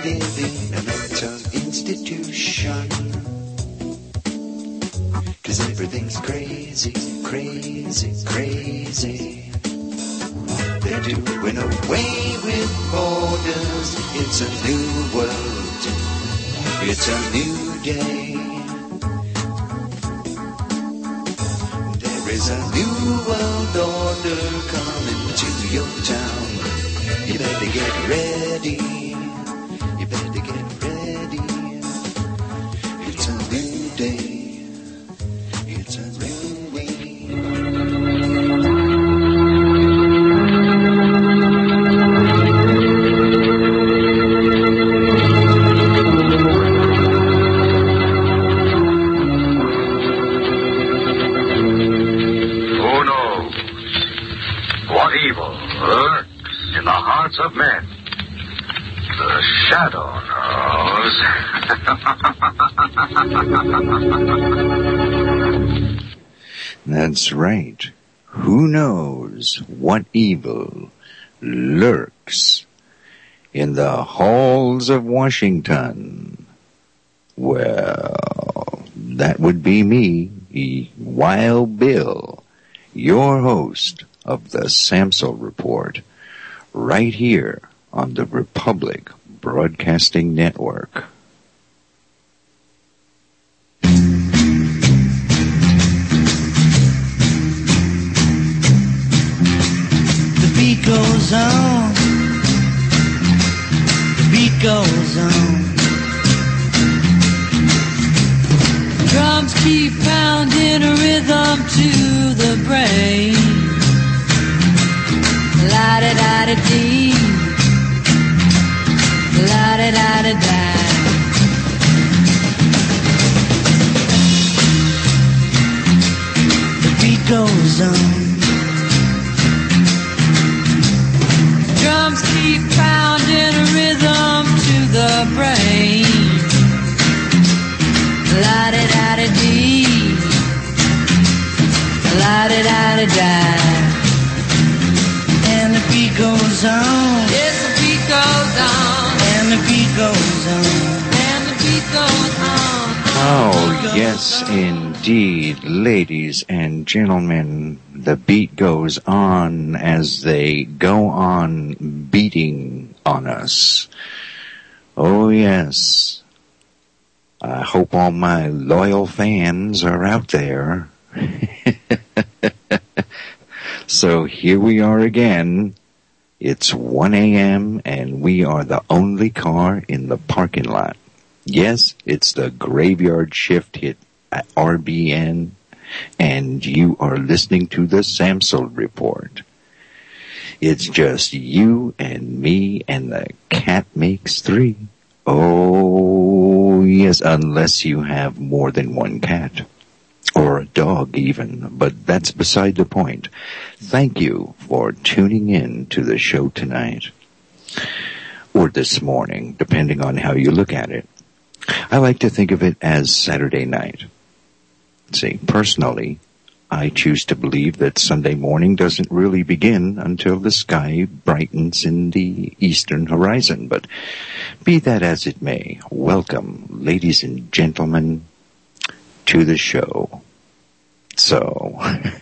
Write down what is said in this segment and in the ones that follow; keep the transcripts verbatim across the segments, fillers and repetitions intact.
live in a mental institution. 'Cause everything's crazy, crazy, crazy. They're doing away with borders. It's a new world. It's a new day. There is a new world order coming to your town. You better get ready. You better get ready. It's a new day. It's a new way. Who knows what evil lurks in the hearts of men? The shadow knows. That's right. Who knows what evil lurks in the halls of Washington? Well, that would be me, Wild Bill, your host of the Samsel Report, right here on the Republic Broadcasting Network. The beat goes on, the beat goes on. Drums keep pounding a rhythm to the brain. La-da-da-da-dee, la-da-da-da-da. The beat goes on. Drums keep pounding a rhythm to the brain. La-da-da-da-dee, la-da-da-da-da. And the beat goes on. Yes, the beat goes on. And the beat goes on. And the beat goes on. Oh, yes, indeed, ladies and gentlemen, the beat goes on as they go on beating on us. Oh, yes. I hope all my loyal fans are out there. So here we are again. It's one a.m. and we are the only car in the parking lot. Yes, it's the graveyard shift hit at R B N, and you are listening to the Samsel Report. It's just you and me, and the cat makes three. Oh, yes, unless you have more than one cat. Or a dog even, but that's beside the point. Thank you for tuning in to the show tonight. Or this morning, depending on how you look at it. I like to think of it as Saturday night. See, personally, I choose to believe that Sunday morning doesn't really begin until the sky brightens in the eastern horizon. But be that as it may, welcome, ladies and gentlemen, to the show. So,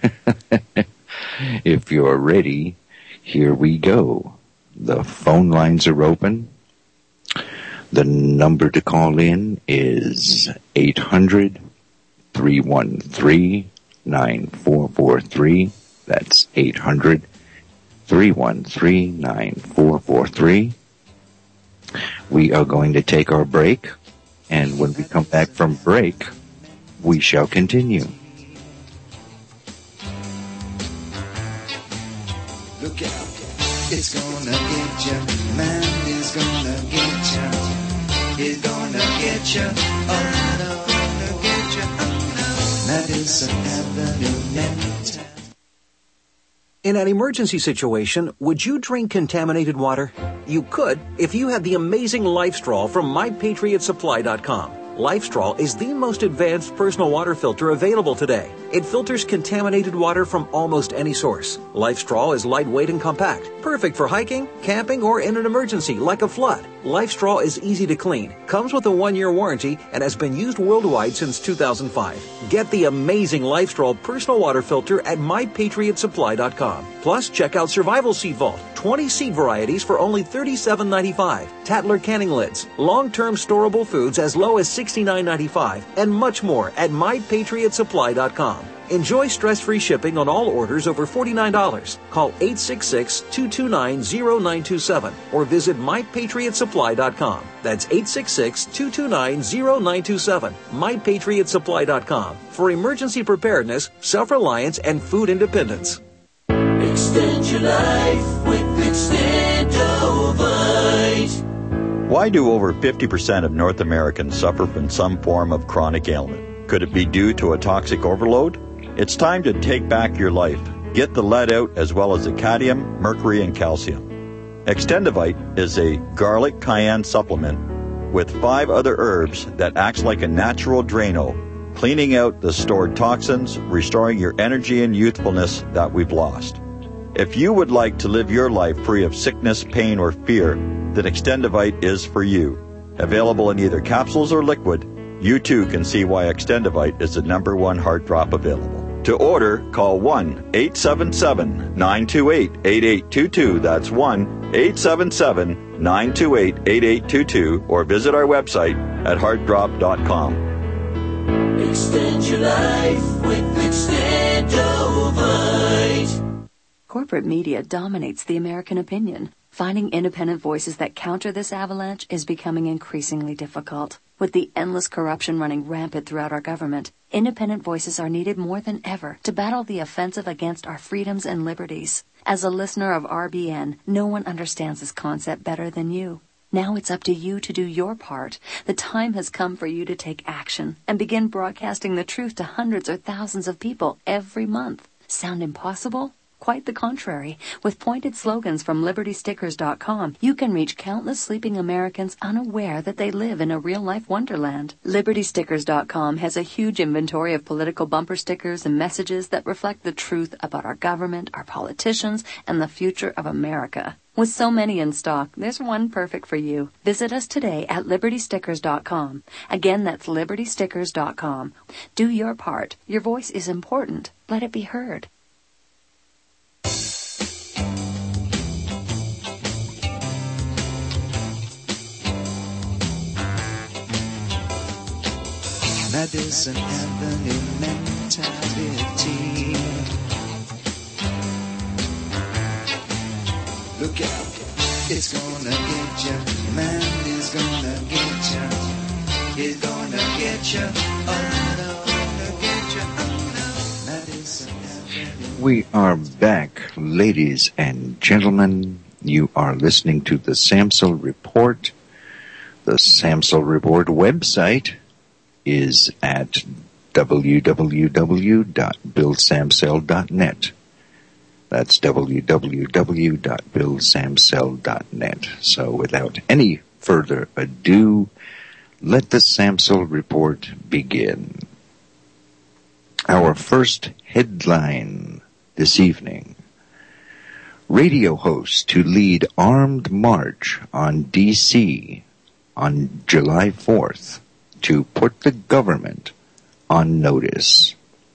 if you're ready, here we go. The phone lines are open. The number to call in is eight hundred, three one three, nine four four three. That's eight hundred, three one three, nine four four three. We are going to take our break, and when we come back from break, we shall continue. Look out, it's gonna get you, man, it's gonna get you, it's gonna get you, oh no, gonna get you, oh no, Madison Avenue Mental. In an emergency situation, would you drink contaminated water? You could if you had the amazing Life Straw from my patriot supply dot com. LifeStraw is the most advanced personal water filter available today. It filters contaminated water from almost any source. LifeStraw is lightweight and compact, perfect for hiking, camping, or in an emergency like a flood. LifeStraw is easy to clean, comes with a one-year warranty, and has been used worldwide since two thousand five. Get the amazing LifeStraw personal water filter at my patriot supply dot com. Plus, check out Survival Seed Vault, twenty seed varieties for only thirty-seven ninety-five, Tatler canning lids, long-term storable foods as low as sixty-nine ninety-five, and much more at my patriot supply dot com. Enjoy stress-free shipping on all orders over forty-nine dollars. Call eight six six, two two nine, zero nine two seven or visit my patriot supply dot com. That's eight six six, two two nine, zero nine two seven. my patriot supply dot com for emergency preparedness, self-reliance, and food independence. Extend your life with Extendovite. Why do over fifty percent of North Americans suffer from some form of chronic ailment? Could it be due to a toxic overload? It's time to take back your life. Get the lead out as well as the cadmium, mercury, and calcium. Extendovite is a garlic cayenne supplement with five other herbs that acts like a natural Drano, cleaning out the stored toxins, restoring your energy and youthfulness that we've lost. If you would like to live your life free of sickness, pain, or fear, then Extendovite is for you. Available in either capsules or liquid, you too can see why Extendovite is the number one heart drop available. To order, call one eight seven seven, nine two eight, eight eight two two. That's one eight seven seven, nine two eight, eight eight two two or visit our website at heart drop dot com. Extend your life with Extendovite. Corporate media dominates the American opinion. Finding independent voices that counter this avalanche is becoming increasingly difficult. With the endless corruption running rampant throughout our government, independent voices are needed more than ever to battle the offensive against our freedoms and liberties. As a listener of R B N, no one understands this concept better than you. Now it's up to you to do your part. The time has come for you to take action and begin broadcasting the truth to hundreds or thousands of people every month. Sound impossible? Quite the contrary. With pointed slogans from liberty stickers dot com, you can reach countless sleeping Americans unaware that they live in a real-life wonderland. liberty stickers dot com has a huge inventory of political bumper stickers and messages that reflect the truth about our government, our politicians, and the future of America. With so many in stock, there's one perfect for you. Visit us today at liberty stickers dot com. Again, that's liberty stickers dot com. Do your part. Your voice is important. Let it be heard. Madison Avenue mentality. Look out, it's gonna get you. Man is gonna get you. He's gonna get you. Oh no, gonna get you. Oh no. Madison Avenue. We are back, ladies and gentlemen. You are listening to the Samsel Report. The Samsel Report website is at w w w dot bill samsel dot net. That's w w w dot bill samsel dot net. So without any further ado, let the Samsel Report begin. Our first headline this evening. Radio host to lead armed march on D C on July fourth. To put the government on notice.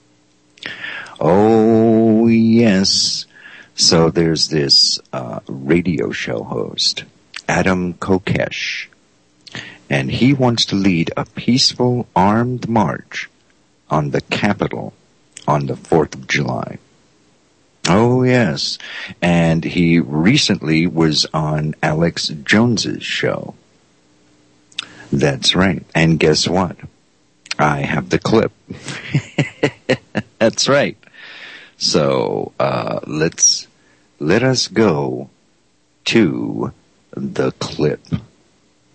Oh, yes. So there's this uh, radio show host, Adam Kokesh, and he wants to lead a peaceful armed march on the Capitol on the fourth of July. Oh, yes. And he recently was on Alex Jones's show. That's right. And guess what? I have the clip. That's right. So, uh, let's, let us go to the clip.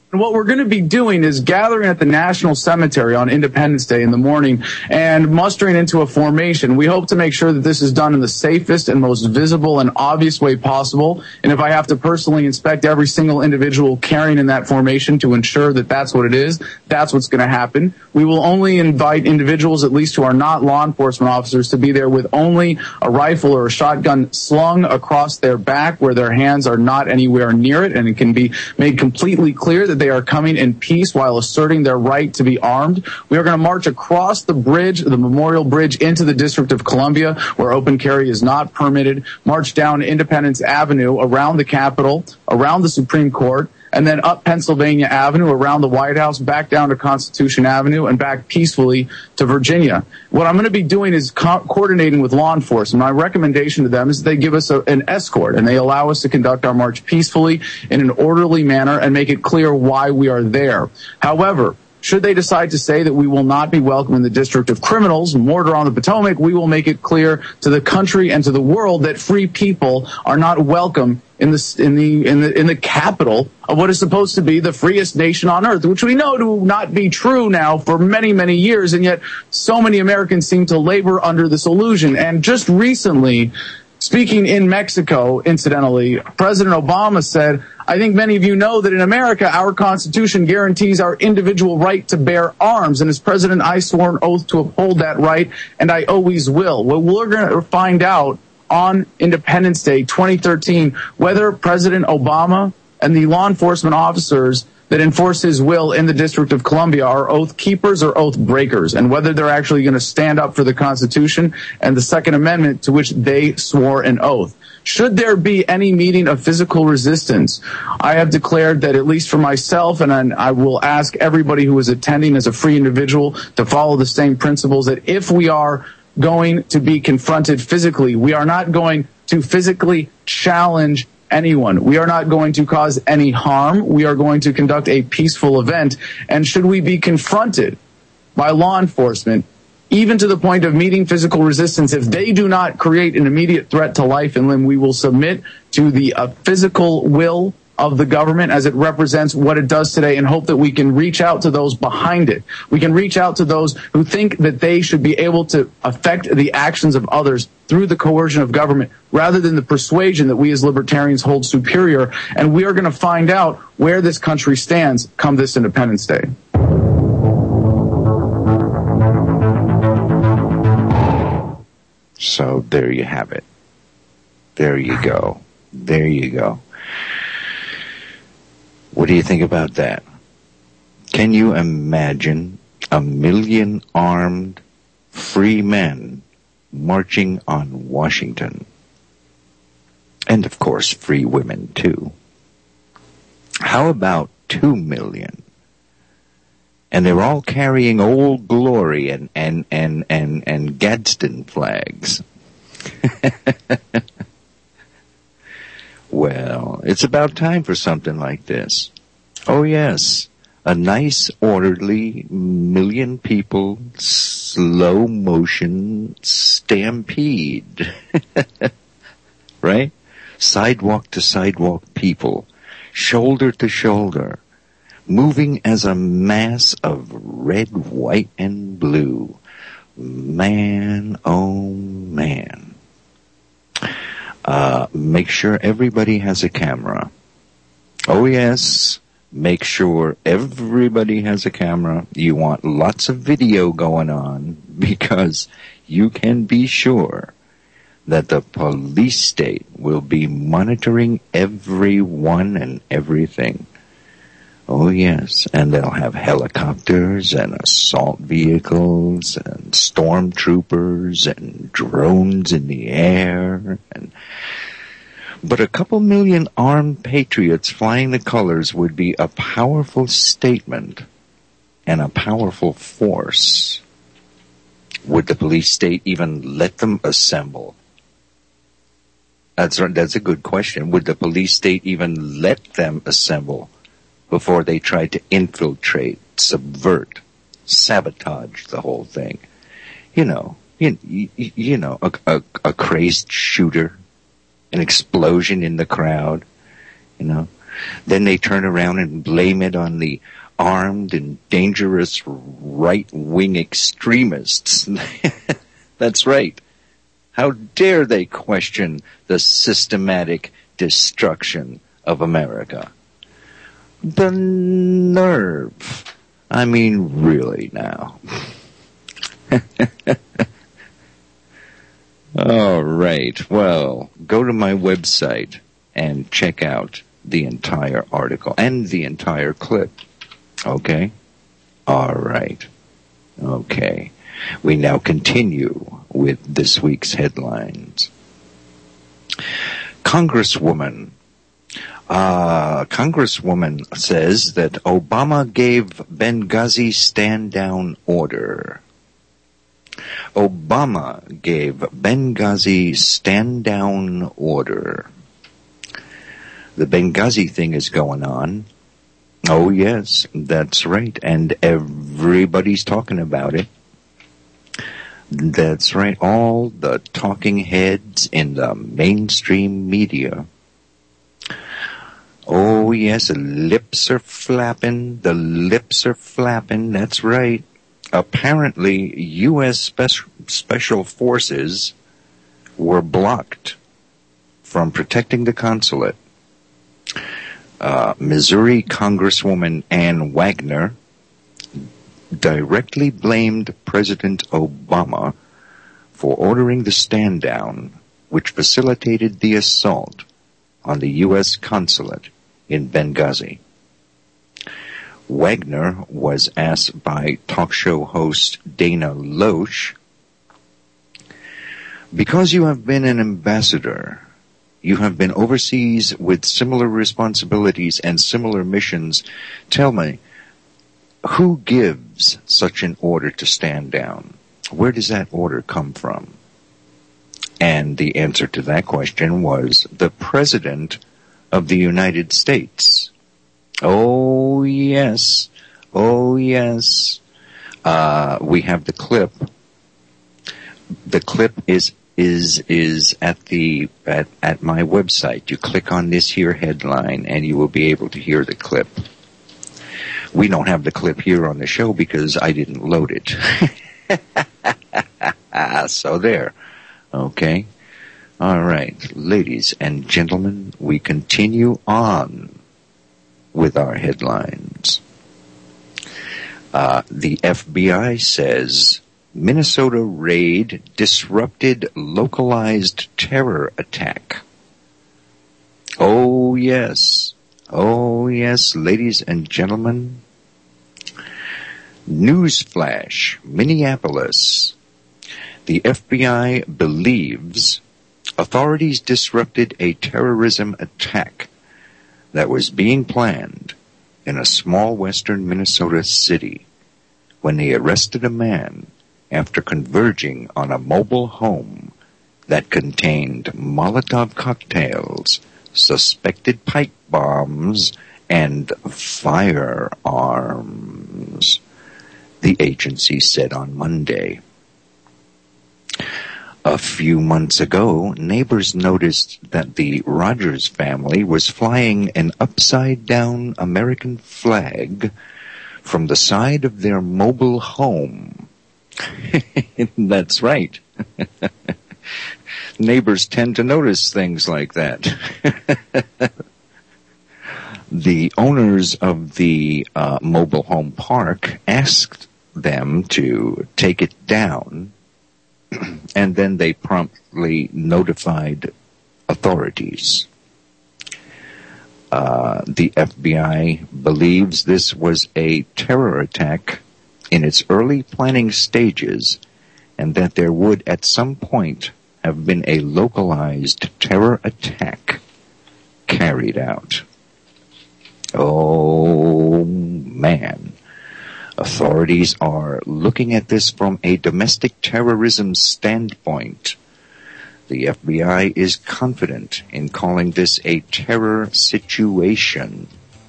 And what we're going to be doing is gathering at the National Cemetery on Independence Day in the morning and mustering into a formation. We hope to make sure that this is done in the safest and most visible and obvious way possible. And if I have to personally inspect every single individual carrying in that formation to ensure that that's what it is, that's what's going to happen. We will only invite individuals, at least who are not law enforcement officers, to be there with only a rifle or a shotgun slung across their back where their hands are not anywhere near it, and it can be made completely clear that they are coming in peace while asserting their right to be armed. We are going to march across the bridge, the Memorial Bridge, into the District of Columbia, where open carry is not permitted, march down Independence Avenue, around the Capitol, around the Supreme Court, and then up Pennsylvania Avenue, around the White House, back down to Constitution Avenue, and back peacefully to Virginia. What I'm going to be doing is co- coordinating with law enforcement. My recommendation to them is that they give us a, an escort, and they allow us to conduct our march peacefully in an orderly manner and make it clear why we are there. However, should they decide to say that we will not be welcome in the District of Criminals, Murder on the Potomac, we will make it clear to the country and to the world that free people are not welcome in the in the in the in the capital of what is supposed to be the freest nation on earth, which we know to not be true now for many, many years, and yet so many Americans seem to labor under this illusion. And just recently, speaking in Mexico, incidentally, President Obama said, I think many of you know that in America, our Constitution guarantees our individual right to bear arms. And as president, I swore an oath to uphold that right, and I always will. Well, we're going to find out on Independence Day twenty thirteen whether President Obama and the law enforcement officers that enforce his will in the District of Columbia are oath keepers or oath breakers, and whether they're actually going to stand up for the Constitution and the Second Amendment to which they swore an oath. Should there be any meeting of physical resistance, I have declared that, at least for myself, and I will ask everybody who is attending as a free individual to follow the same principles, that if we are going to be confronted physically, we are not going to physically challenge anyone. We are not going to cause any harm. We are going to conduct a peaceful event. And should we be confronted by law enforcement, even to the point of meeting physical resistance, if they do not create an immediate threat to life and limb, we will submit to the uh, physical will of the government as it represents what it does today, and hope that we can reach out to those behind it. We can reach out to those who think that they should be able to affect the actions of others through the coercion of government rather than the persuasion that we as libertarians hold superior. And we are going to find out where this country stands come this Independence Day. So there you have it. There you go. There you go. What do you think about that? Can you imagine a million armed free men marching on Washington? And of course, free women too. How about two million? And they're all carrying Old Glory and, and, and, and, and Gadsden flags. Well, it's about time for something like this. Oh yes, a nice orderly million people slow motion stampede. Right? Sidewalk to sidewalk people, shoulder to shoulder, moving as a mass of red, white, and blue. Man, oh man. Uh, make sure everybody has a camera. Oh yes, make sure everybody has a camera. You want lots of video going on, because you can be sure that the police state will be monitoring everyone and everything. Oh yes, and they'll have helicopters and assault vehicles and stormtroopers and drones in the air. And but a couple million armed patriots flying the colors would be a powerful statement and a powerful force. Would the police state even let them assemble? That's that's a good question. Would the police state even let them assemble before they tried to infiltrate, subvert, sabotage the whole thing? You know, you, you, you know, a, a, a crazed shooter, an explosion in the crowd, you know. Then they turn around and blame it on the armed and dangerous right-wing extremists. That's right. How dare they question the systematic destruction of America? The nerve. I mean, really now. All right. Well, go to my website and check out the entire article and the entire clip. Okay? All right. Okay. We now continue with this week's headlines. Congresswoman. Uh, Congresswoman says that Obama gave Benghazi stand-down order. Obama gave Benghazi stand-down order. The Benghazi thing is going on. Oh, yes, that's right. And everybody's talking about it. That's right. All the talking heads in the mainstream media. Oh, yes, the lips are flapping. The lips are flapping. That's right. Apparently, U S Spe- Special Forces were blocked from protecting the consulate. Uh, Missouri Congresswoman Ann Wagner directly blamed President Obama for ordering the stand down, which facilitated the assault on the U S consulate in Benghazi. Wagner was asked by talk show host Dana Loesch, because you have been an ambassador, you have been overseas with similar responsibilities and similar missions. Tell me, who gives such an order to stand down? Where does that order come from? And the answer to that question was the President of the United States. Oh, yes. Oh, yes. Uh, we have the clip. The clip is is is at the at, at my website. You click on this here headline and you will be able to hear the clip. We don't have the clip here on the show because I didn't load it. So there. Okay. All right. Ladies and gentlemen, we continue on with our headlines. Uh, the F B I says Minnesota raid disrupted localized terror attack. Oh, yes. Oh, yes, ladies and gentlemen. Newsflash, Minneapolis. The F B I believes authorities disrupted a terrorism attack that was being planned in a small western Minnesota city when they arrested a man after converging on a mobile home that contained Molotov cocktails, suspected pipe bombs, and firearms, the agency said on Monday. A few months ago, neighbors noticed that the Rogers family was flying an upside-down American flag from the side of their mobile home. That's right. Neighbors tend to notice things like that. The owners of the uh, mobile home park asked them to take it down, and then they promptly notified authorities. Uh, the F B I believes this was a terror attack in its early planning stages, and that there would at some point have been a localized terror attack carried out. Oh, man. Authorities are looking at this from a domestic terrorism standpoint. The F B I is confident in calling this a terror situation.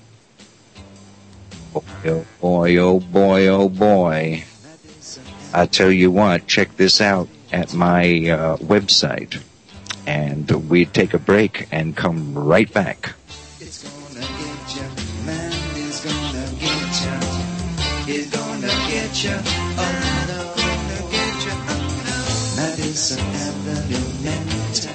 Oh boy, oh boy, oh boy. I tell you what, check this out at my uh, website. And we take a break and come right back. It's gonna get you. Oh no, gonna get you. Oh no. Madison Avenue Mental.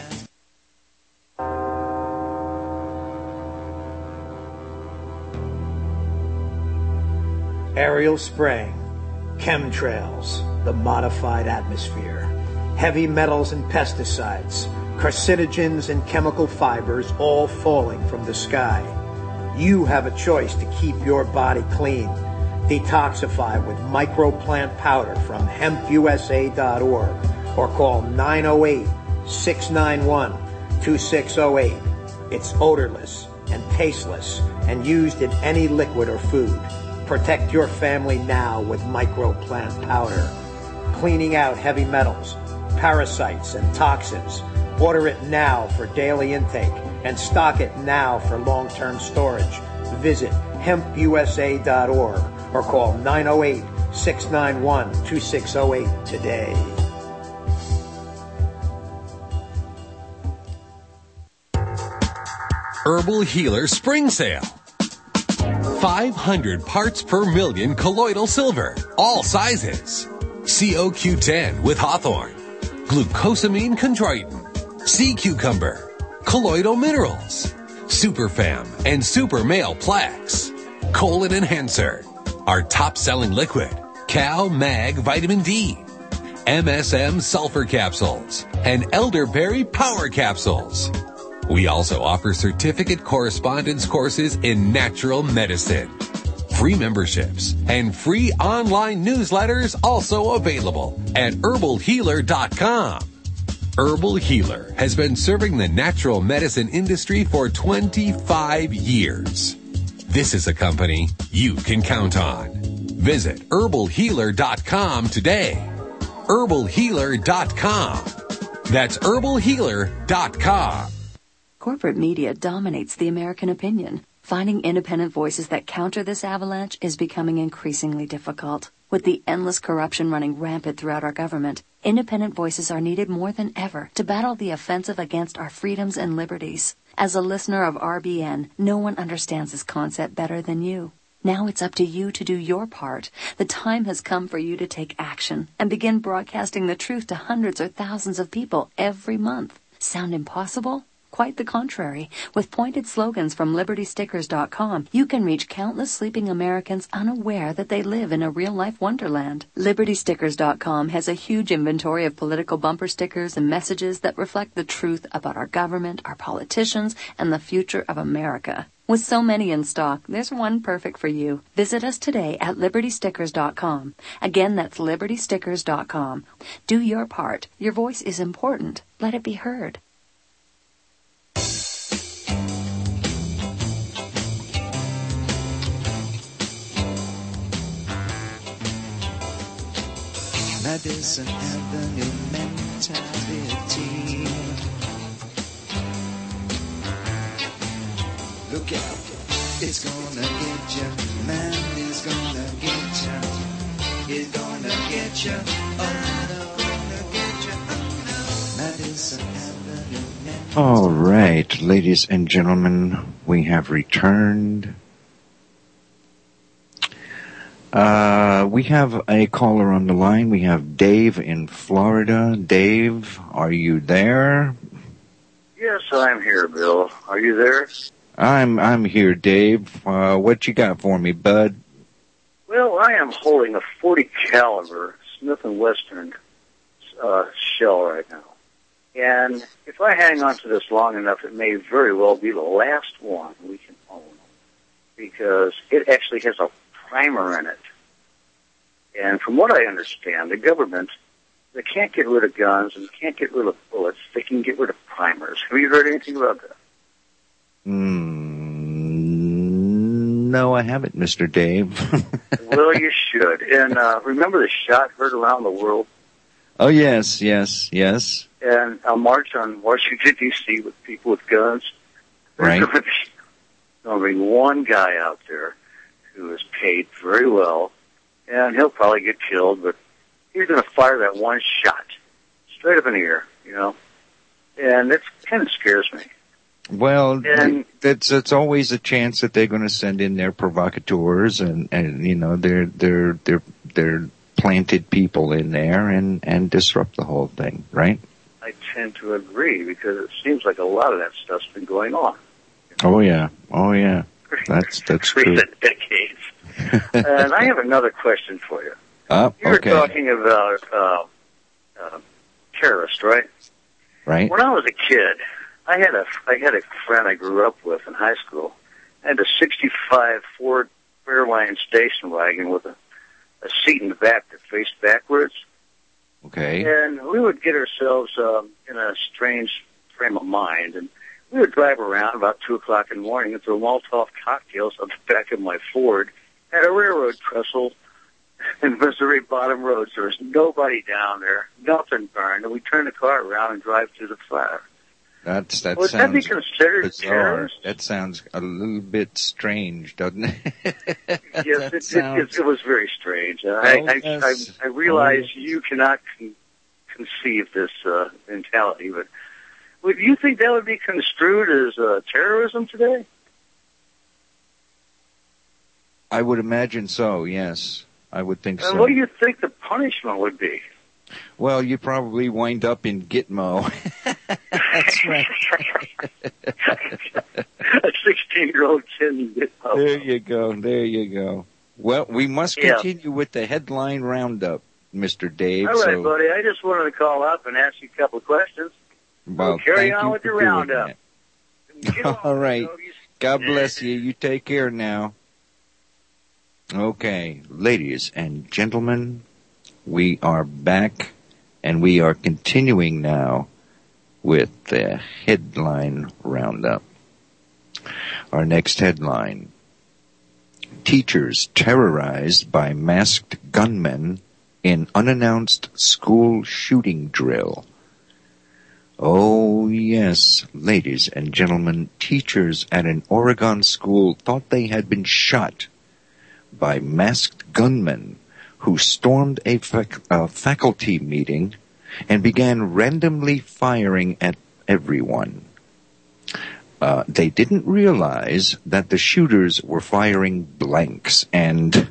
Aerial spraying, chemtrails, the modified atmosphere, heavy metals and pesticides, carcinogens and chemical fibers all falling from the sky. You have a choice to keep your body clean. Detoxify with microplant powder from hemp u s a dot org or call nine oh eight, six nine one, two six oh eight. It's odorless and tasteless and used in any liquid or food. Protect your family now with microplant powder. Cleaning out heavy metals, parasites, and toxins. Order it now for daily intake and stock it now for long-term storage. Visit hemp u s a dot org or call nine oh eight, six nine one, two six oh eight today. Herbal Healer Spring Sale. five hundred parts per million colloidal silver, all sizes. C O Q ten with hawthorn, glucosamine chondroitin, sea cucumber, colloidal minerals, Superfam and Super Male Plex, colon enhancer, our top-selling liquid, Cal Mag Vitamin D, M S M sulfur capsules, and elderberry power capsules. We also offer certificate correspondence courses in natural medicine. Free memberships and free online newsletters also available at herbal healer dot com. Herbal Healer has been serving the natural medicine industry for twenty-five years. This is a company you can count on. Visit herbal healer dot com today. herbal healer dot com. That's herbal healer dot com. Corporate media dominates the American opinion. Finding independent voices that counter this avalanche is becoming increasingly difficult. With the endless corruption running rampant throughout our government, independent voices are needed more than ever to battle the offensive against our freedoms and liberties. As a listener of R B N, no one understands this concept better than you. Now it's up to you to do your part. The time has come for you to take action and begin broadcasting the truth to hundreds or thousands of people every month. Sound impossible? Quite the contrary. With pointed slogans from liberty stickers dot com, you can reach countless sleeping Americans unaware that they live in a real-life wonderland. liberty stickers dot com has a huge inventory of political bumper stickers and messages that reflect the truth about our government, our politicians, and the future of America. With so many in stock, there's one perfect for you. Visit us today at liberty stickers dot com. Again, that's liberty stickers dot com. Do your part. Your voice is important. Let it be heard. Madison Avenue mentality. Look out, it's gonna get you, man, it's gonna get you, it's gonna get you, oh no, gonna get you, oh no. Madison Avenue mentality. All right, ladies and gentlemen, we have returned. Uh, we have a caller on the line. We have Dave in Florida. Dave, are you there? Yes, I'm here, Bill. Are you there? I'm I'm here, Dave. Uh, what you got for me, bud? Well, I am holding a forty caliber Smith and Wesson uh, shell right now, and if I hang on to this long enough, it may very well be the last one we can own, because it actually has a primer in it. And from what I understand, the government, they can't get rid of guns and can't get rid of bullets. They can get rid of primers. Have you heard anything about that? Mm, no, I haven't, Mister Dave. Well, you should. And uh, remember the shot heard around the world? Oh, yes, yes, yes. And a march on Washington, D C with people with guns. Right. There's going to be one guy out there who is paid very well, and he'll probably get killed, but he's going to fire that one shot straight up in the air, you know, and it kind of scares me. Well, and, it's it's always a chance that they're going to send in their provocateurs, and, and you know they're they're they're they're planted people in there and, and disrupt the whole thing, right? I tend to agree because it seems like a lot of that stuff's been going on. Oh yeah, oh yeah, that's that's true. Recent decades. And I have another question for you. Oh, you were okay. talking about uh, uh, terrorists, right? Right. When I was a kid, I had a I had a friend I grew up with in high school. I had a sixty-five Ford Fairlane station wagon with a, a seat in the back that faced backwards. Okay. And we would get ourselves um, in a strange frame of mind, and we would drive around about two o'clock in the morning and throw Molotov cocktails on the back of my Ford at a railroad trestle in Missouri Bottom Road. So there's nobody down there, nothing burned, and we turn the car around and drive through the fire. That's that Would sounds that be considered bizarre. terrorist? That sounds a little bit strange, doesn't it? Yes, it, sounds... it, it, it was very strange. Uh, Oh, I, I, yes. I, I realize Oh, yes. you cannot con- conceive this uh, mentality, but would you think that would be construed as uh, terrorism today? I would imagine so. Yes, I would think And so. what do you think the punishment would be? Well, you probably wind up in Gitmo. That's right. A sixteen-year-old kid in Gitmo. There you go. There you go. Well, we must Yeah. continue with the headline roundup, Mister Dave. All right, so, buddy. I just wanted to call up and ask you a couple of questions. well, carry thank on you with for your doing roundup. Get that. on, All right. you know, you- God bless you. You take care now. Okay, ladies and gentlemen, we are back, and we are continuing now with the headline roundup. Our next headline: teachers terrorized by masked gunmen in unannounced school shooting drill. Oh yes, ladies and gentlemen, teachers at an Oregon school thought they had been shot by masked gunmen who stormed a, fac- a faculty meeting and began randomly firing at everyone. Uh, they didn't realize that the shooters were firing blanks, and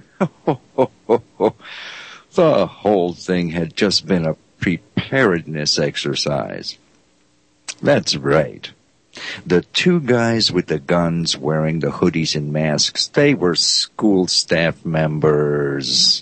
the whole thing had just been a preparedness exercise. That's right. The two guys with the guns wearing the hoodies and masks, they were school staff members.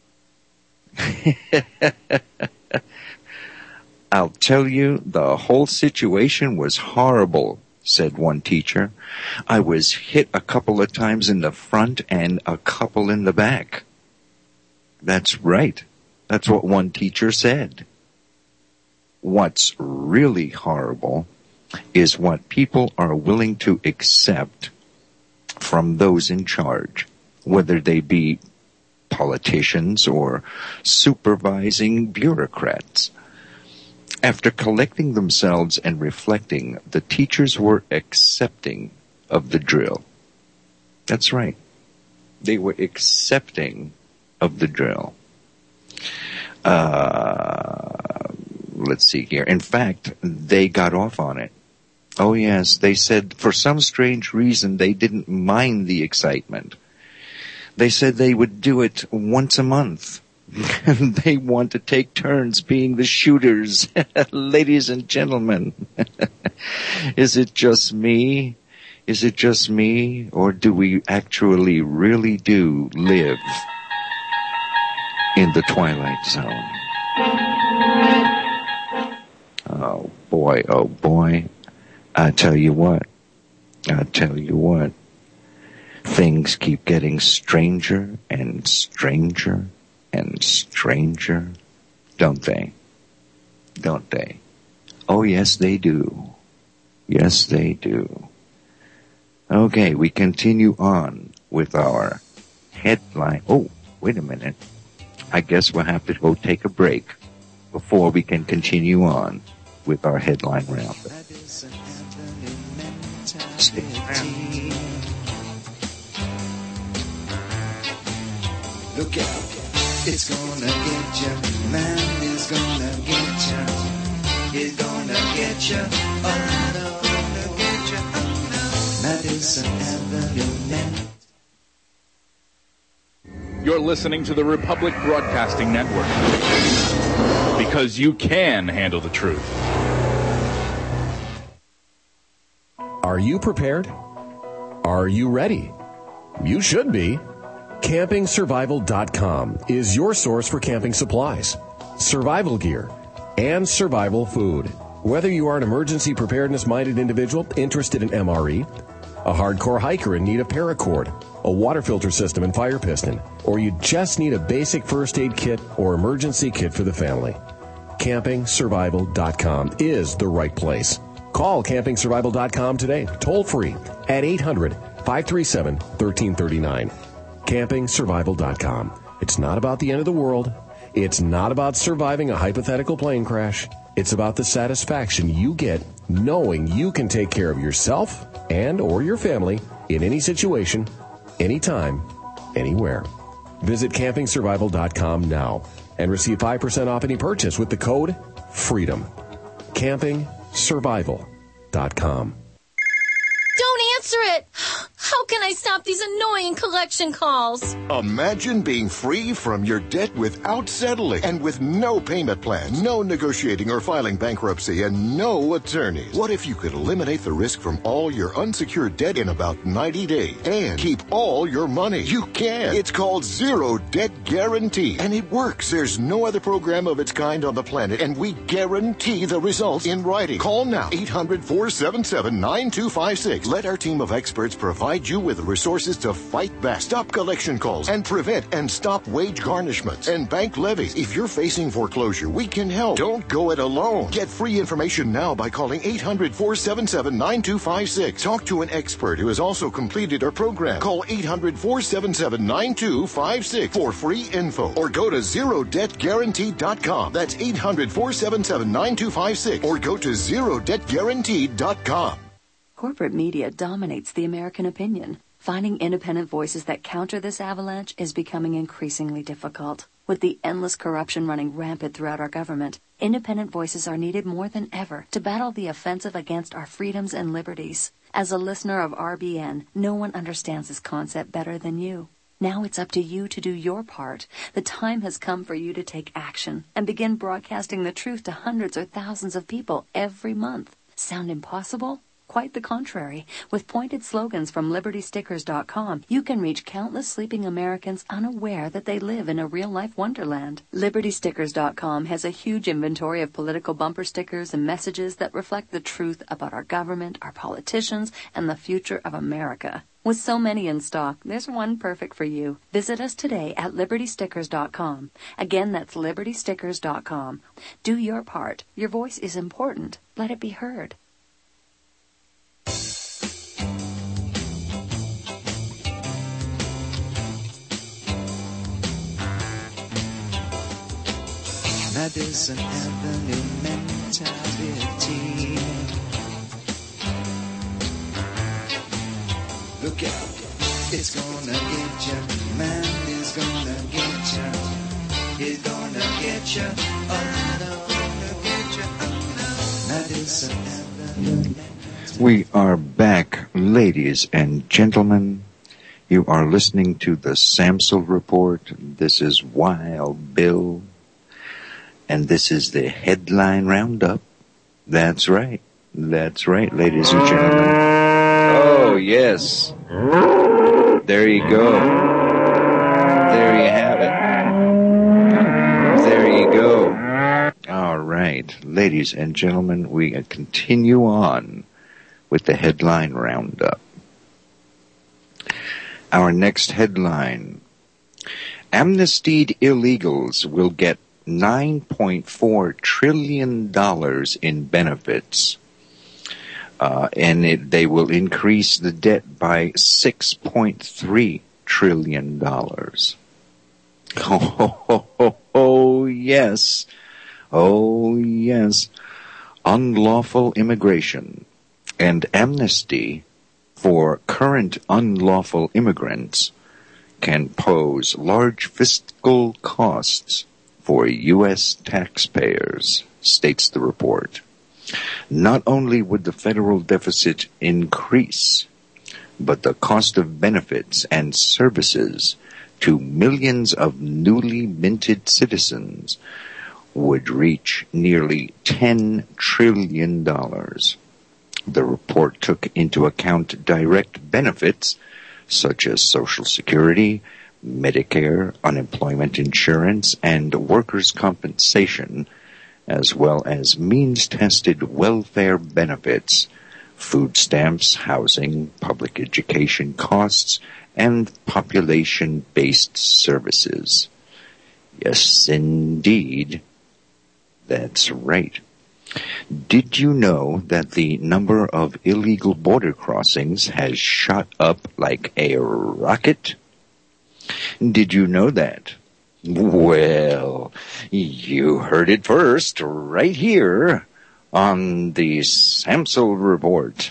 I'll tell you, the whole situation was horrible, said one teacher. I was hit a couple of times in the front and a couple in the back. That's right. That's what one teacher said. What's really horrible is what people are willing to accept from those in charge, whether they be politicians or supervising bureaucrats. After collecting themselves and reflecting, the teachers were accepting of the drill. That's right. They were accepting of the drill. Uh, let's see here. In fact, they got off on it. Oh yes, they said for some strange reason they didn't mind the excitement. They said they would do it once a month. They want to take turns being the shooters. Ladies and gentlemen, is it just me? Is it just me? Or do we actually really do live in the Twilight Zone? Oh boy, oh boy. I tell you what, I tell you what, things keep getting stranger and stranger and stranger, don't they? Don't they? Oh yes, they do. Yes, they do. Okay, we continue on with our headline. Oh, wait a minute. I guess we'll have to go take a break before we can continue on with our headline roundup. Stay around. Look out, it's gonna get you, man is gonna get you, it's gonna get you, oh no, gonna get you, oh no, Madison Avenue, man. You're listening to the Republic Broadcasting Network. Because you can handle the truth. Are you prepared? Are you ready? You should be. camping survival dot com is your source for camping supplies, survival gear, and survival food. Whether you are an emergency preparedness-minded individual interested in M R E, a hardcore hiker in need of paracord, a water filter system and fire piston, or you just need a basic first aid kit or emergency kit for the family, camping survival dot com is the right place. Call camping survival dot com today, toll free at eight hundred, five three seven, one three three nine. camping survival dot com. It's not about the end of the world. It's not about surviving a hypothetical plane crash. It's about the satisfaction you get knowing you can take care of yourself and or your family in any situation, anytime, anywhere. Visit camping survival dot com now and receive five percent off any purchase with the code FREEDOM. camping survival dot com. Don't answer it! How can I stop these annoying collection calls? Imagine being free from your debt without settling and with no payment plan, no negotiating or filing bankruptcy, and no attorneys. What if you could eliminate the risk from all your unsecured debt in about ninety days and keep all your money? You can. It's called Zero Debt Guarantee, and it works. There's no other program of its kind on the planet, and we guarantee the results in writing. Call now, eight hundred, four seven seven, nine two five six. Let our team of experts provide you with the resources to fight back, stop collection calls, and prevent and stop wage garnishments and bank levies. If you're facing foreclosure, we can help. Don't go it alone. Get free information now by calling eight hundred, four seven seven, nine two five six. Talk to an expert who has also completed our program. Call eight hundred, four seven seven, nine two five six for free info or go to zero debt guarantee dot com. That's eight hundred, four seven seven, nine two five six or go to zero debt guarantee dot com. Corporate media dominates the American opinion. Finding independent voices that counter this avalanche is becoming increasingly difficult. With the endless corruption running rampant throughout our government, independent voices are needed more than ever to battle the offensive against our freedoms and liberties. As a listener of R B N, no one understands this concept better than you. Now it's up to you to do your part. The time has come for you to take action and begin broadcasting the truth to hundreds or thousands of people every month. Sound impossible? Quite the contrary. With pointed slogans from liberty stickers dot com, you can reach countless sleeping Americans unaware that they live in a real-life wonderland. liberty stickers dot com has a huge inventory of political bumper stickers and messages that reflect the truth about our government, our politicians, and the future of America. With so many in stock, there's one perfect for you. Visit us today at liberty stickers dot com. Again, that's liberty stickers dot com. Do your part. Your voice is important. Let it be heard. Madison Avenue mentality. Look out, it's gonna get you. Man is gonna get you. He's gonna get you. Oh no, gonna get you. Oh no. Madison Avenue. We are back, ladies and gentlemen. You are listening to the Samsel Report. This is Wild Bill. And this is the headline roundup. That's right. That's right, ladies and gentlemen. Oh, yes. There you go. There you have it. There you go. All right. Ladies and gentlemen, we continue on with the headline roundup. Our next headline. Amnestied illegals will get nine point four trillion dollars in benefits, uh, and it, they will increase the debt by six point three trillion dollars. Oh, oh, oh, oh, yes. Oh, yes. Unlawful immigration and amnesty for current unlawful immigrants can pose large fiscal costs for U S taxpayers, states the report. Not only would the federal deficit increase, but the cost of benefits and services to millions of newly minted citizens would reach nearly ten trillion dollars. The report took into account direct benefits such as Social Security, Medicare, unemployment insurance, and workers' compensation, as well as means-tested welfare benefits, food stamps, housing, public education costs, and population-based services. Yes, indeed. That's right. Did you know that the number of illegal border crossings has shot up like a rocket? Did you know that? Well, you heard it first, right here on the Samsel Report.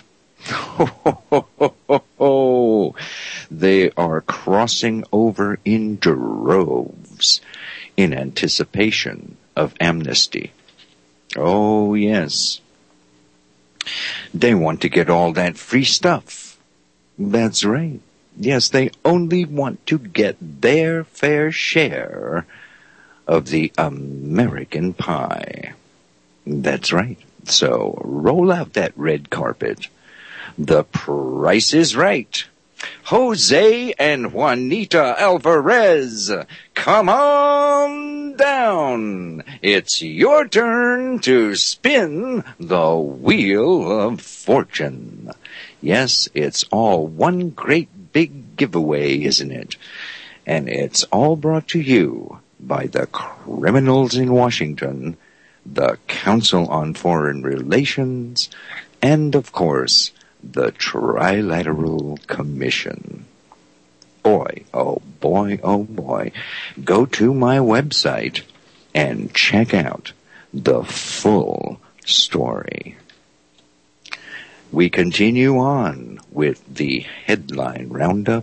Oh, they are crossing over in droves in anticipation of amnesty. Oh, yes. They want to get all that free stuff. That's right. Yes, they only want to get their fair share of the American pie. That's right. So roll out that red carpet. The Price is Right. Jose and Juanita Alvarez, come on down. It's your turn to spin the Wheel of Fortune. Yes, it's all one great big giveaway, isn't it? And it's all brought to you by the criminals in Washington, the Council on Foreign Relations, and, of course, the Trilateral Commission. Boy, oh boy, oh boy. Go to my website and check out the full story. We continue on with the headline roundup.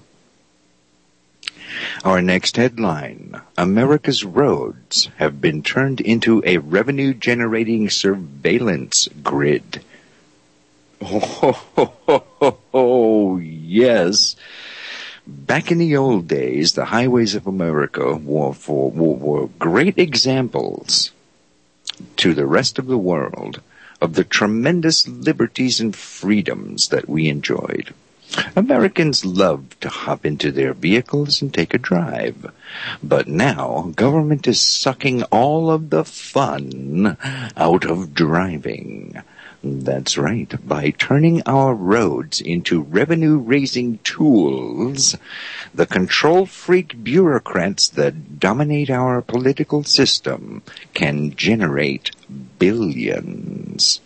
Our next headline: America's roads have been turned into a revenue-generating surveillance grid. Oh, ho, ho, ho, ho, yes. Back in the old days, the highways of America were, for, were, were great examples to the rest of the world of the tremendous liberties and freedoms that we enjoyed. Americans loved to hop into their vehicles and take a drive. But now, government is sucking all of the fun out of driving. That's right. By turning our roads into revenue-raising tools, the control-freak bureaucrats that dominate our political system can generate billions.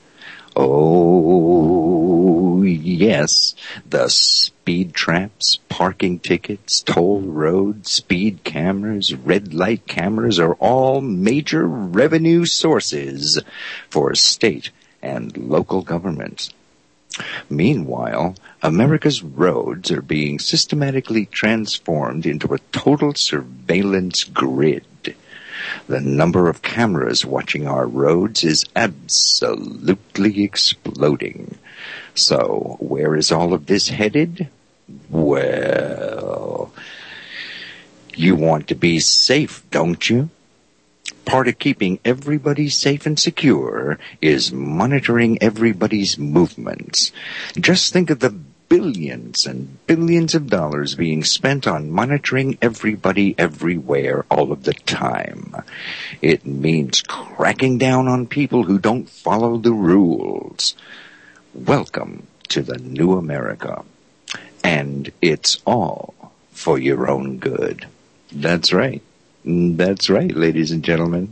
Oh, yes, the speed traps, parking tickets, toll roads, speed cameras, red light cameras are all major revenue sources for state and local governments. Meanwhile, America's roads are being systematically transformed into a total surveillance grid. The number of cameras watching our roads is absolutely exploding. So, where is all of this headed? Well, you want to be safe, don't you? Part of keeping everybody safe and secure is monitoring everybody's movements. Just think of the billions and billions of dollars being spent on monitoring everybody everywhere all of the time. It means cracking down on people who don't follow the rules. Welcome to the new America. And it's all for your own good. That's right. That's right, ladies and gentlemen.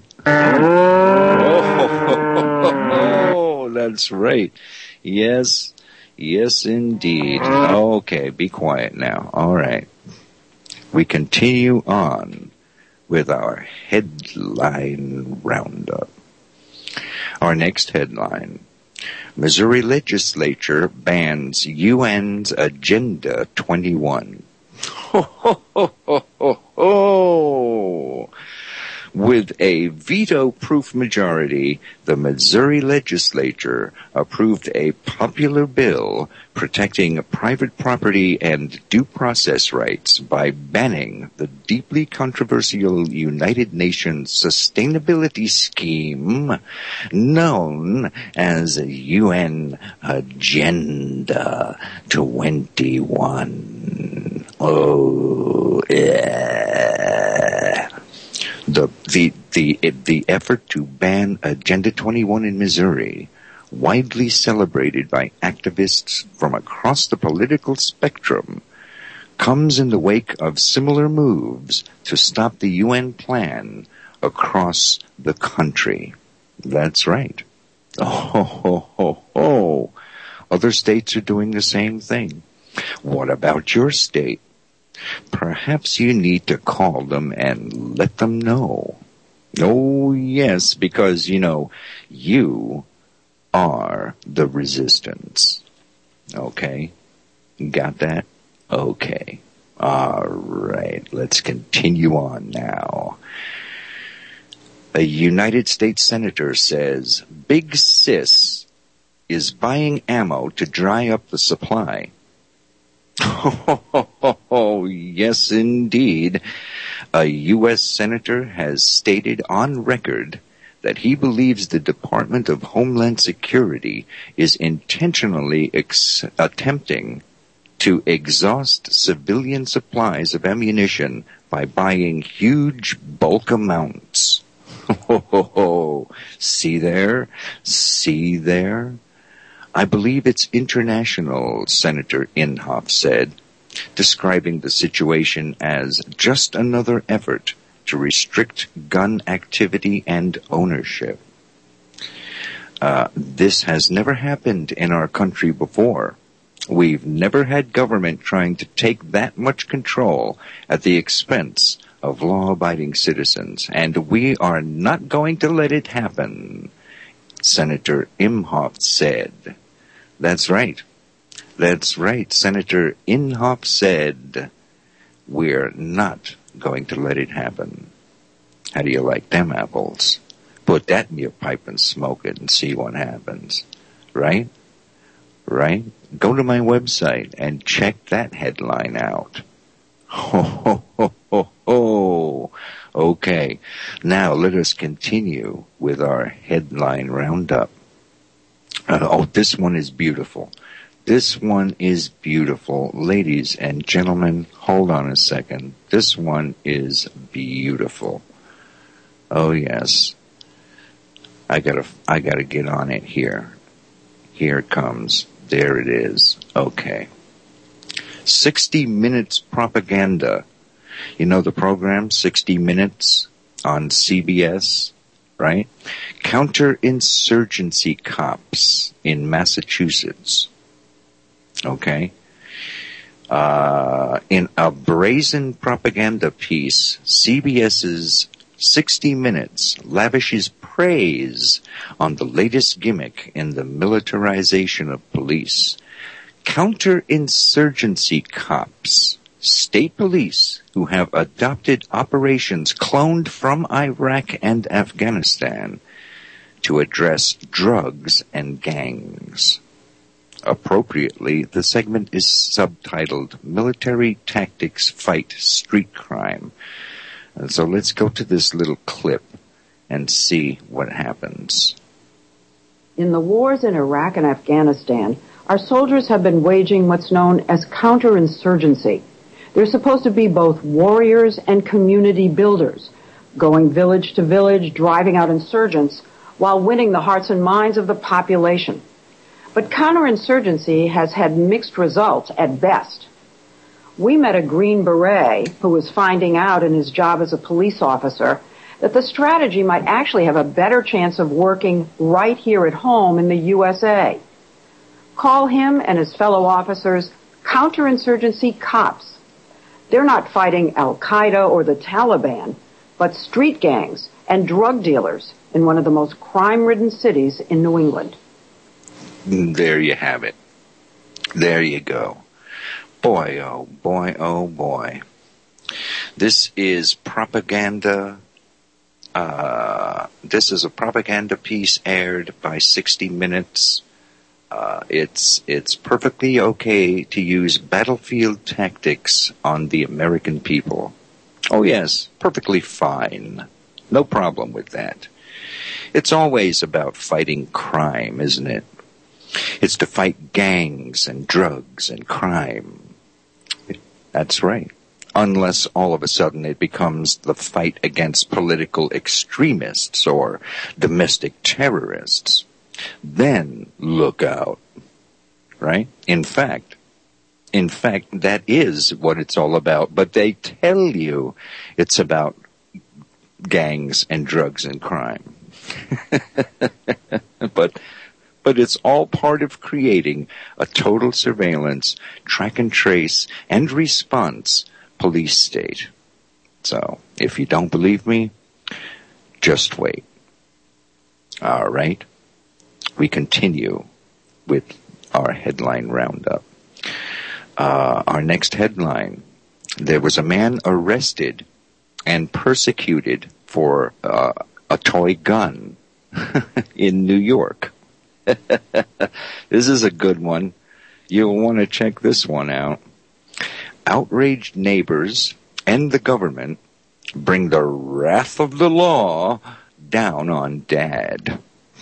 Oh, that's right. Yes, yes, indeed. Okay, be quiet now. All right. We continue on with our headline roundup. Our next headline: Missouri legislature bans U N's Agenda twenty-one. Ho, ho, ho, ho, ho, ho. With a veto-proof majority, the Missouri legislature approved a popular bill protecting private property and due process rights by banning the deeply controversial United Nations Sustainability Scheme known as U N Agenda twenty-one. Oh, yeah. The, the, the, the effort to ban Agenda twenty-one in Missouri, widely celebrated by activists from across the political spectrum, comes in the wake of similar moves to stop the U N plan across the country. That's right. Oh, ho, ho, ho, ho. Other states are doing the same thing. What about your state? Perhaps you need to call them and let them know. Oh, yes, because, you know, you are the resistance. Okay? Got that? Okay. All right. Let's continue on now. A United States senator says Big Sis is buying ammo to dry up the supply. Oh, yes, indeed. A U S senator has stated on record that he believes the Department of Homeland Security is intentionally ex- attempting to exhaust civilian supplies of ammunition by buying huge bulk amounts. Oh, see there? See there? I believe it's international, Senator Inhofe said, describing the situation as just another effort to restrict gun activity and ownership. Uh, this has never happened in our country before. We've never had government trying to take that much control at the expense of law-abiding citizens, and we are not going to let it happen, Senator Inhofe said. That's right. That's right. Senator Inhofe said, we're not going to let it happen. How do you like them apples? Put that in your pipe and smoke it and see what happens. Right? Right? Go to my website and check that headline out. Ho, ho, ho, ho, ho. Okay. Now let us continue with our headline roundup. Uh, oh, this one is beautiful. This one is beautiful. Ladies and gentlemen, hold on a second. This one is beautiful. Oh, yes. I gotta, I gotta get on it here. Here it comes. There it is. Okay. sixty minutes propaganda. You know the program, sixty minutes on C B S? Right? Counterinsurgency cops in Massachusetts. Okay? Uh, in a brazen propaganda piece, CBS's sixty minutes lavishes praise on the latest gimmick in the militarization of police. Counterinsurgency cops, state police who have adopted operations cloned from Iraq and Afghanistan to address drugs and gangs. Appropriately, the segment is subtitled Military Tactics Fight Street Crime. And so let's go to this little clip and see what happens. In the wars in Iraq and Afghanistan, our soldiers have been waging what's known as counterinsurgency. They're supposed to be both warriors and community builders, going village to village, driving out insurgents, while winning the hearts and minds of the population. But counterinsurgency has had mixed results at best. We met a Green Beret who was finding out in his job as a police officer that the strategy might actually have a better chance of working right here at home in the U S A. Call him and his fellow officers counterinsurgency cops. They're not fighting Al-Qaeda or the Taliban, but street gangs and drug dealers in one of the most crime-ridden cities in New England. There you have it. There you go. Boy, oh boy, oh boy. This is propaganda Uh, this is a propaganda piece aired by sixty minutes. Uh, it's it's perfectly okay to use battlefield tactics on the American people. Oh yes, perfectly fine. No problem with that. It's always about fighting crime, isn't it? It's to fight gangs and drugs and crime. That's right. Unless all of a sudden it becomes the fight against political extremists or domestic terrorists. Then look out. Right? In fact, in fact, that is what it's all about. But they tell you it's about gangs and drugs and crime. but but it's all part of creating a total surveillance, track and trace, and response police state. So, if you don't believe me, just wait. All right. We continue with our headline roundup. Uh, our next headline. There was a man arrested and persecuted for uh, a toy gun in New York. This is a good one. You'll want to check this one out. Outraged neighbors and the government bring the wrath of the law down on Dad.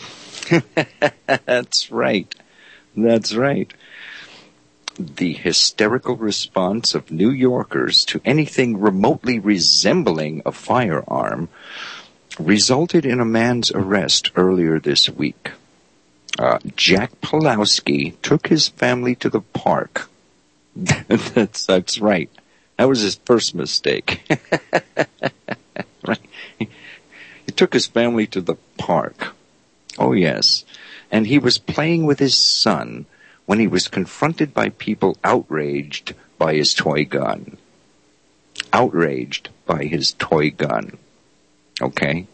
That's right. That's right. The hysterical response of New Yorkers to anything remotely resembling a firearm resulted in a man's arrest earlier this week. Uh, Jack Pulowski took his family to the park. that's, that's right. That was his first mistake. Right. He, he took his family to the park. Oh, yes. And he was playing with his son when he was confronted by people outraged by his toy gun. Outraged by his toy gun. Okay?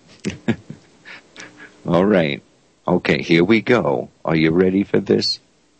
All right. Okay, here we go. Are you ready for this?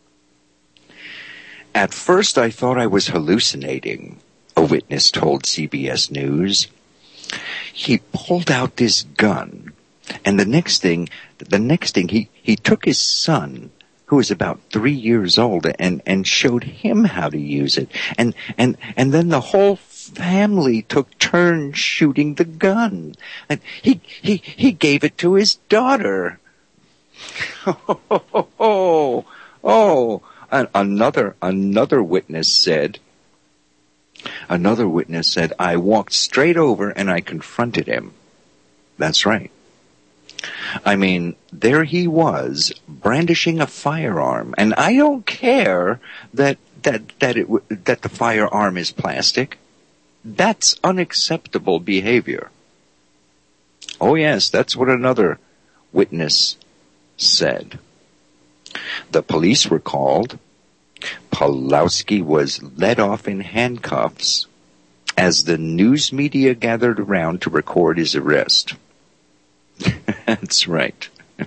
At first I thought I was hallucinating, a witness told C B S News. He pulled out this gun, and the next thing, the next thing, he, he took his son, who was about three years old, and, and showed him how to use it. And, and, and then the whole family took turns shooting the gun. And he, he, he gave it to his daughter. Oh, oh, oh, oh. And another, another witness said, another witness said, I walked straight over and I confronted him. That's right. I mean, there he was, brandishing a firearm, and I don't care that that that it that the firearm is plastic. That's unacceptable behavior. Oh yes, that's what another witness said. The police were called. Pulowski was led off in handcuffs as the news media gathered around to record his arrest. That's right.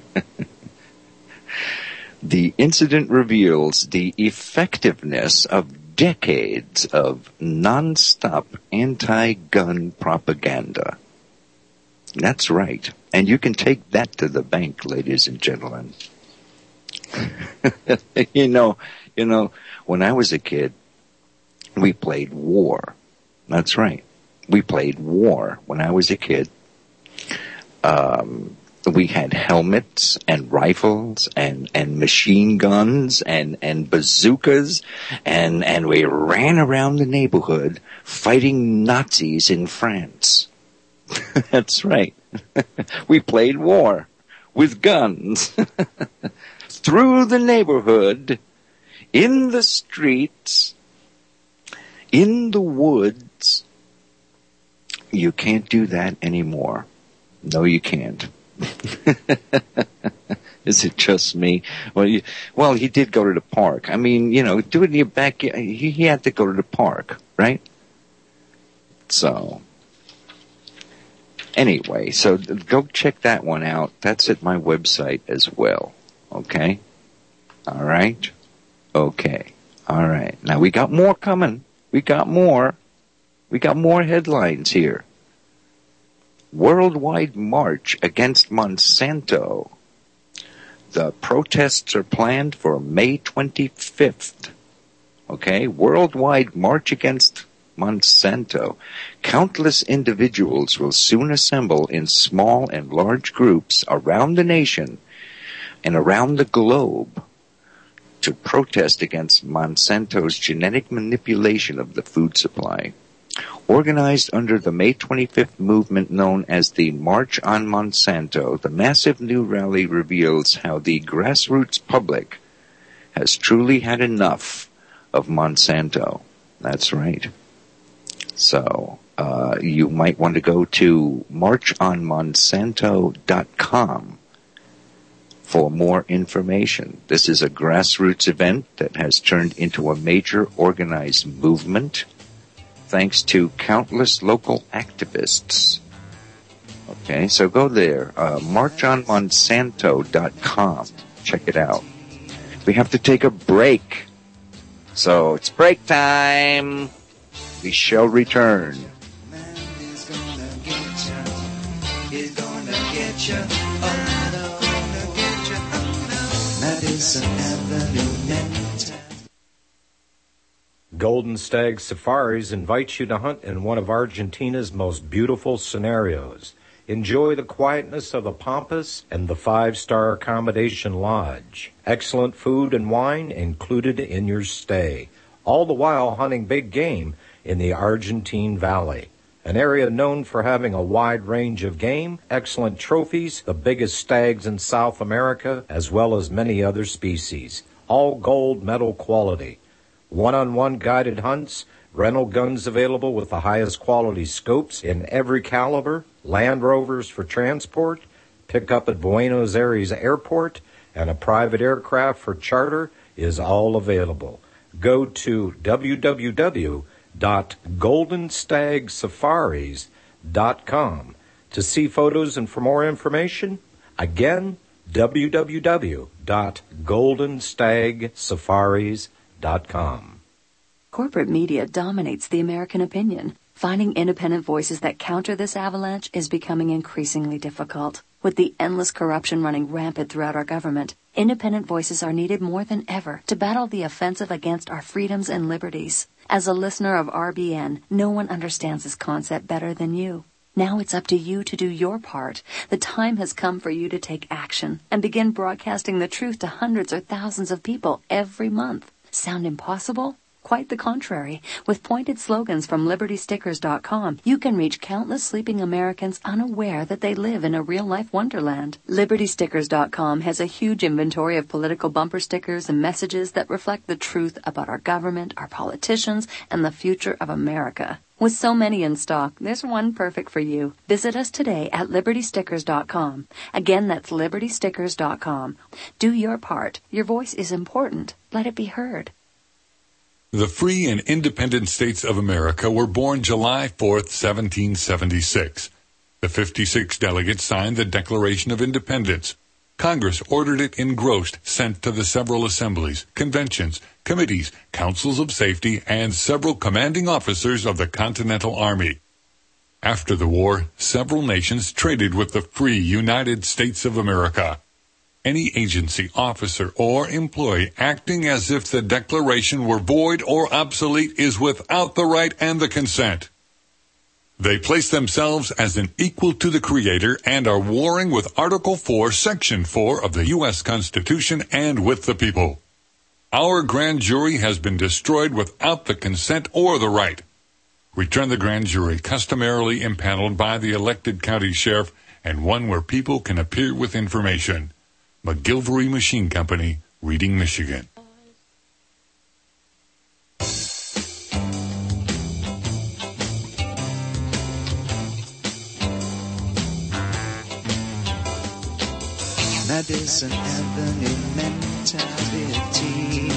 The incident reveals the effectiveness of decades of non-stop anti-gun propaganda. That's right. And you can take that to the bank, ladies and gentlemen. you know, you know, when I was a kid, we played war. That's right. We played war when I was a kid. Um, we had helmets and rifles and, and machine guns and, and bazookas, and, and we ran around the neighborhood fighting Nazis in France. That's right. We played war with guns. Through the neighborhood, in the streets, in the woods. You can't do that anymore. No, you can't. Is it just me? Well, you, well, he did go to the park. I mean, you know, do it in your back. He, he had to go to the park, right? So, anyway, so go check that one out. That's at my website as well. Okay? All right? Okay. All right. Now, we got more coming. We got more. We got more headlines here. worldwide march against Monsanto. The protests are planned for May twenty-fifth. Okay, worldwide march against Monsanto. Countless individuals will soon assemble in small and large groups around the nation and around the globe to protest against Monsanto's genetic manipulation of the food supply. Organized under the May twenty-fifth movement known as the March on Monsanto, the massive new rally reveals how the grassroots public has truly had enough of Monsanto. That's right. So, uh, you might want to go to march on monsanto dot com for more information. This is a grassroots event that has turned into a major organized movement thanks to countless local activists. Okay, so go there, uh, march on monsanto dot com. Check it out. We have to take a break. So it's break time. We shall return. Golden Stag Safaris invites you to hunt in one of Argentina's most beautiful scenarios. Enjoy the quietness of the Pampas and the five-star accommodation lodge. Excellent food and wine included in your stay, all the while hunting big game in the Argentine Valley, an area known for having a wide range of game, excellent trophies, the biggest stags in South America, as well as many other species, all gold medal quality. One-on-one guided hunts, rental guns available with the highest quality scopes in every caliber, Land Rovers for transport, pickup at Buenos Aires Airport, and a private aircraft for charter is all available. Go to w w w dot golden stag safaris dot com to see photos and for more information. Again, w w w dot golden stag safaris dot com. Corporate media dominates the American opinion. Finding independent voices that counter this avalanche is becoming increasingly difficult. With the endless corruption running rampant throughout our government, independent voices are needed more than ever to battle the offensive against our freedoms and liberties. As a listener of R B N, no one understands this concept better than you. Now it's up to you to do your part. The time has come for you to take action and begin broadcasting the truth to hundreds or thousands of people every month. Sound impossible? Quite the contrary. With pointed slogans from liberty stickers dot com, you can reach countless sleeping Americans unaware that they live in a real-life wonderland. liberty stickers dot com has a huge inventory of political bumper stickers and messages that reflect the truth about our government, our politicians, and the future of America. With so many in stock, there's one perfect for you. Visit us today at liberty stickers dot com. Again, that's liberty stickers dot com. Do your part. Your voice is important. Let it be heard. The free and independent states of America were born July fourth, seventeen seventy-six. The fifty-six delegates signed the Declaration of Independence. Congress ordered it engrossed, sent to the several assemblies, conventions, committees, councils of safety, and several commanding officers of the Continental Army. After the war, several nations traded with the free United States of America. Any agency, officer, or employee acting as if the Declaration were void or obsolete is without the right and the consent. They place themselves as an equal to the Creator and are warring with Article four, Section four of the U S Constitution and with the people. Our grand jury has been destroyed without the consent or the right. Return the grand jury, customarily impaneled by the elected county sheriff, and one where people can appear with information. McGilvery Machine Company, Reading, Michigan. Madison Avenue mentality.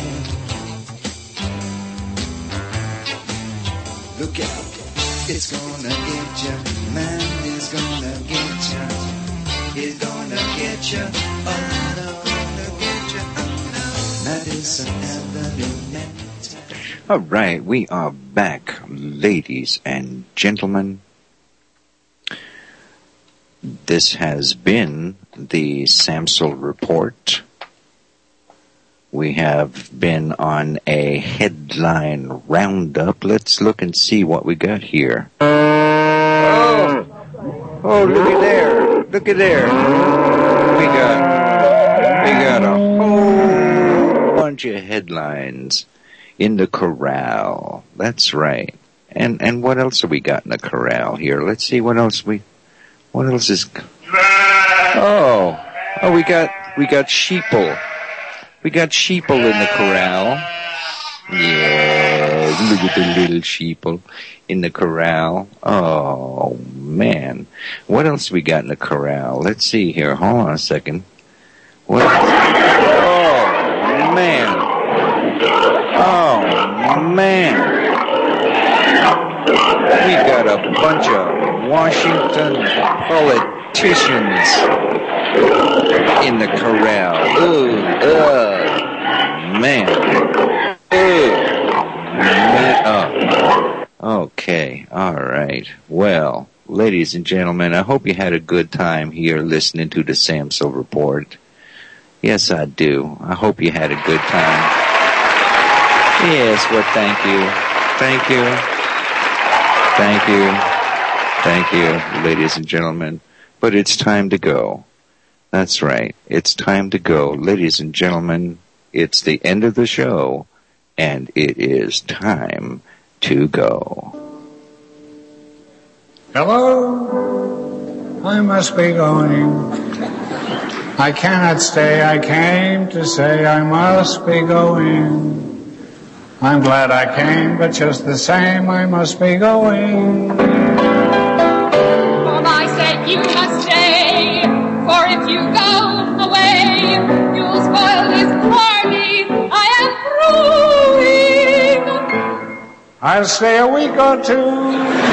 Look out, it's gonna get ya, man, it's gonna get ya. It's gonna get ya, oh no, gonna get ya, oh no. Madison Avenue mentality. All right, we are back, ladies and gentlemen. This has been the Samsel Report. We have been on a headline roundup. Let's look and see what we got here. Oh, oh, look at there. Look at there. We got, we got a whole bunch of headlines in the corral. That's right. And, and what else have we got in the corral here? Let's see what else we, what else is, oh, oh, we got, we got sheeple. We got sheeple in the corral. Yeah, look at the little sheeple in the corral. Oh, man. What else we got in the corral? Let's see here. Hold on a second. What? Oh, man. Oh, man. We got a bunch of Washington politicians in the corral. Ooh, uh, man. Ooh, man. Oh. Okay, all right. Well, ladies and gentlemen, I hope you had a good time here listening to the Samsel Report. Yes, I do. I hope you had a good time. Yes, well, thank you. Thank you. Thank you. Thank you, ladies and gentlemen. But it's time to go. That's right. It's time to go. Ladies and gentlemen, it's the end of the show, and it is time to go. Hello? I must be going. I cannot stay. I came to say I must be going. I'm glad I came, but just the same, I must be going. Mom, I said you must stay, for if you go away, you'll spoil this party I am throwing. I'll stay a week or two.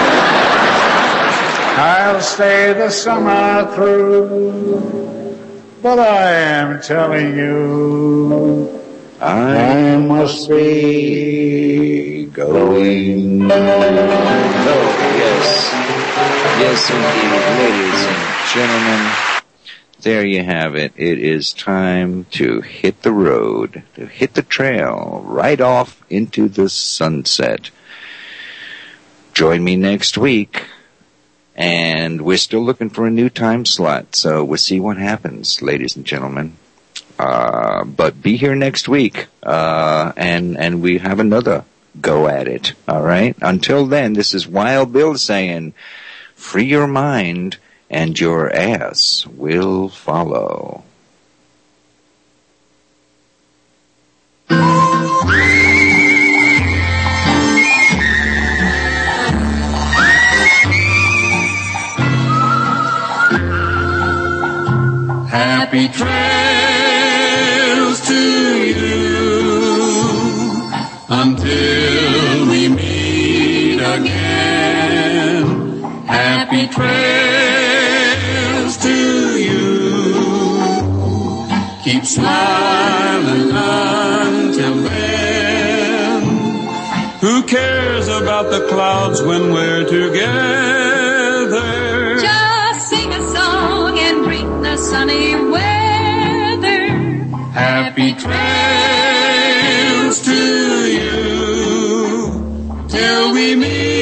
I'll stay the summer through. But I am telling you, I must be going. Oh, yes. Yes, indeed, ladies and gentlemen. There you have it. It is time to hit the road, to hit the trail, right off into the sunset. Join me next week. And we're still looking for a new time slot, so we'll see what happens, ladies and gentlemen. Uh, but be here next week, uh, and, and we have another go at it, alright? Until then, this is Wild Bill saying, free your mind and your ass will follow. Happy trails to you until we meet again. Happy trails to you. Keep smiling until then. Who cares about the clouds when we're together? Just sing a song and bring the sunny weather. Happy trails to you till we meet